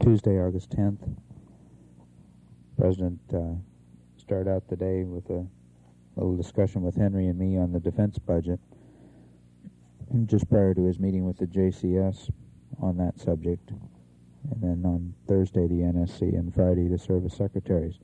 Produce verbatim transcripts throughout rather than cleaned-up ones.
Tuesday, August tenth. President uh, started out the day with a little discussion with Henry and me on the defense budget, just prior to his meeting with the J C S on that subject, and then on Thursday the N S C, and Friday the service secretaries.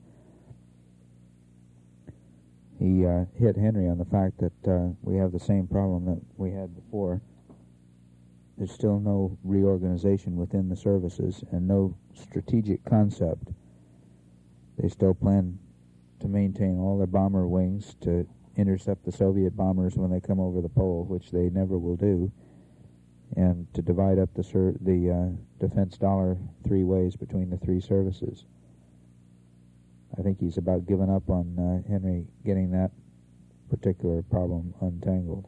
He uh, hit Henry on the fact that uh, we have the same problem that we had before. There's still no reorganization within the services and no strategic concept. They still plan to maintain all their bomber wings to intercept the Soviet bombers when they come over the pole, which they never will do, and to divide up the ser- the uh, defense dollar three ways between the three services. I think he's about given up on uh, Henry getting that particular problem untangled.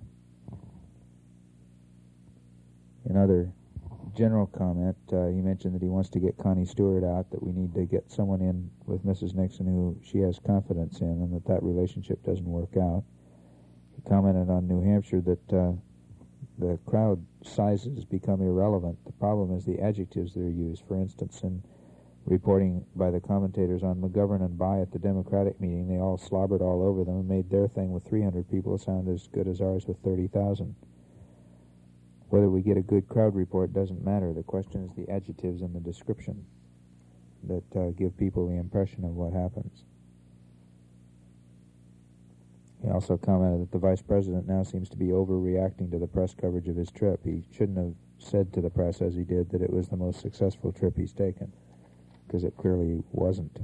In other general comment, uh, he mentioned that he wants to get Connie Stewart out, that we need to get someone in with Missus Nixon who she has confidence in, and that that relationship doesn't work out. He commented on New Hampshire that uh, the crowd sizes become irrelevant. The problem is the adjectives that are used. For instance, in reporting by the commentators on McGovern and By at the Democratic meeting, they all slobbered all over them and made their thing with three hundred people sound as good as ours with thirty thousand. Whether we get a good crowd report doesn't matter. The question is the adjectives and the description that uh, give people the impression of what happens. He also commented that the Vice President now seems to be overreacting to the press coverage of his trip. He shouldn't have said to the press, as he did, that it was the most successful trip he's taken, because it clearly wasn't.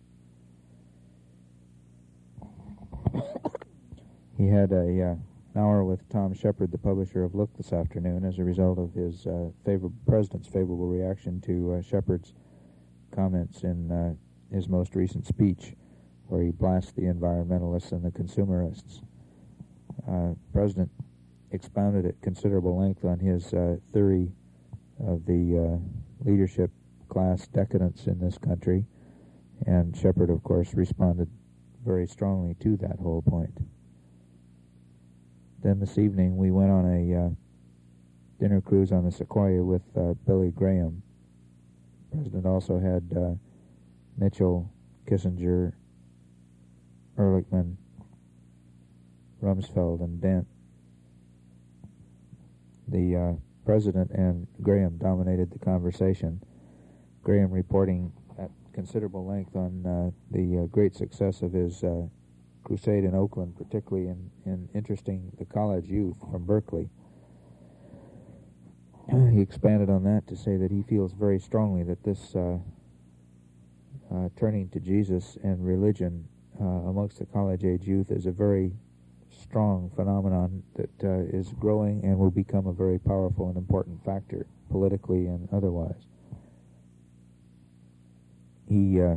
He had a uh, an hour with Tom Shepard, the publisher of Look, this afternoon, as a result of his uh, favor- President's favorable reaction to uh, Shepard's comments in uh, his most recent speech, where he blasts the environmentalists and the consumerists. Uh, President expounded at considerable length on his uh, theory of the uh, leadership class decadence in this country, and Shepard, of course, responded very strongly to that whole point. Then this evening we went on a uh, dinner cruise on the Sequoia with uh, Billy Graham. The President also had uh, Mitchell, Kissinger, Ehrlichman, Rumsfeld, and Dent. The uh, President and Graham dominated the conversation, Graham reporting at considerable length on uh, the uh, great success of his uh, crusade in Oakland, particularly in, in interesting the college youth from Berkeley. He expanded on that to say that he feels very strongly that this uh, uh, turning to Jesus and religion uh, amongst the college-age youth is a very strong phenomenon that uh, is growing and will become a very powerful and important factor politically and otherwise. He uh,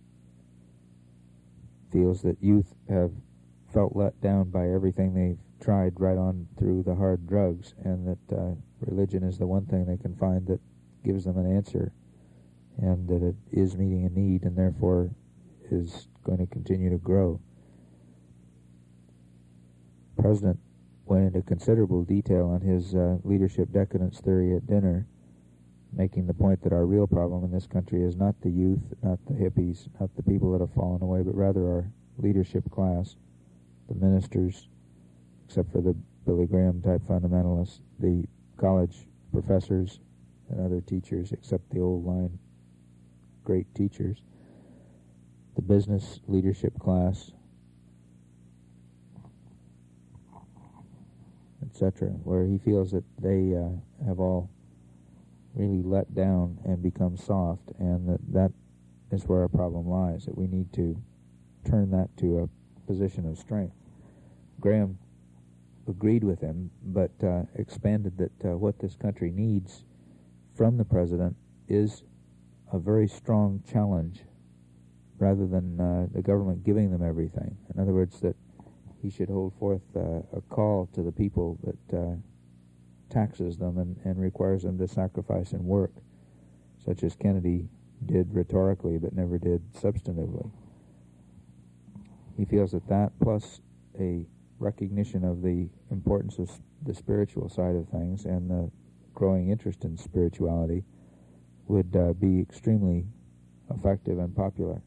feels that youth have felt let down by everything they've tried right on through the hard drugs, and that uh, religion is the one thing they can find that gives them an answer, and that it is meeting a need and therefore is going to continue to grow. The President went into considerable detail on his uh, leadership decadence theory at dinner, making the point that our real problem in this country is not the youth, not the hippies, not the people that have fallen away, but rather our leadership class, the ministers, except for the Billy Graham type fundamentalists, the college professors and other teachers, except the old line great teachers, the business leadership class, et cetera, where he feels that they uh, have all really let down and become soft, and that that is where our problem lies, that we need to turn that to a position of strength. Graham agreed with him, but uh, expanded that uh, what this country needs from the President is a very strong challenge rather than uh, the government giving them everything. In other words, that he should hold forth uh, a call to the people that uh, taxes them and, and requires them to sacrifice and work, such as Kennedy did rhetorically but never did substantively. He feels that that, plus a recognition of the importance of the spiritual side of things and the growing interest in spirituality, would uh, be extremely effective and popular.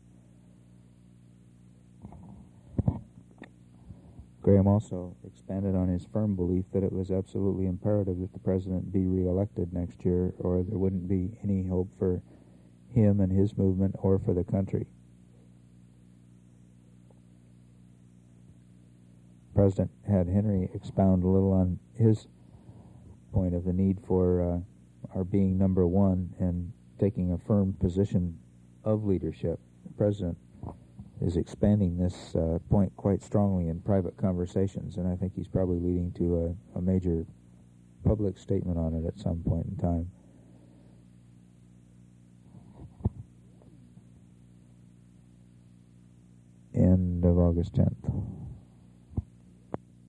Graham also expanded on his firm belief that it was absolutely imperative that the president be re-elected next year, or there wouldn't be any hope for him and his movement or for the country. The President had Henry expound a little on his point of the need for uh, our being number one and taking a firm position of leadership. The President is expanding this uh, point quite strongly in private conversations, and I think he's probably leading to a, a major public statement on it at some point in time. End of August tenth.